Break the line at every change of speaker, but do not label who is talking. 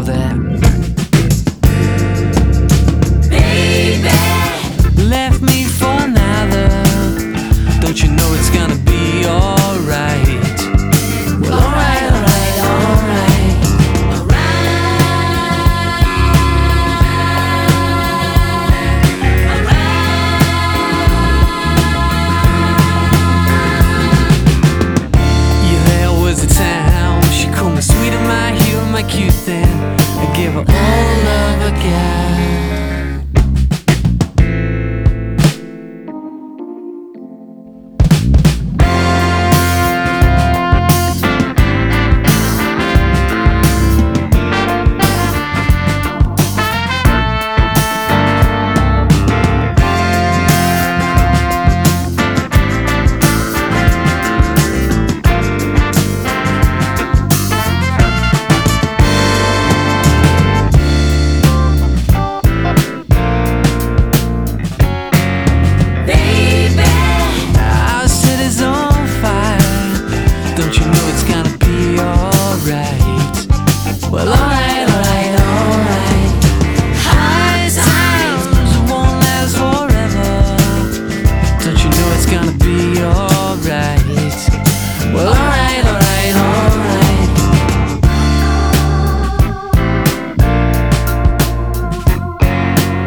deserve that.
Baby,
Left me for another. Don't you know it's gonna be alright? Well, alright, alright, alright. Yeah, there was a time she called me sweet and my hero, my cute thing. I gave her all